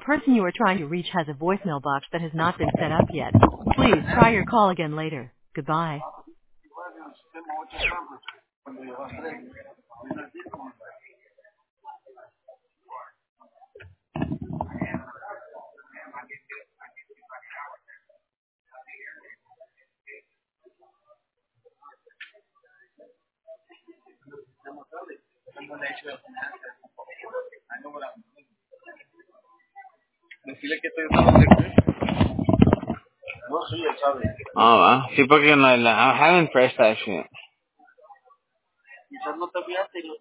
person you are trying to reach has a voicemail box that has not been set up yet. Please try your call again later. Goodbye. Decirle que estoy usando no, sí, él sabe. Ah, sí, porque no, I haven't pressed that shit. Quizás no te olvidaste y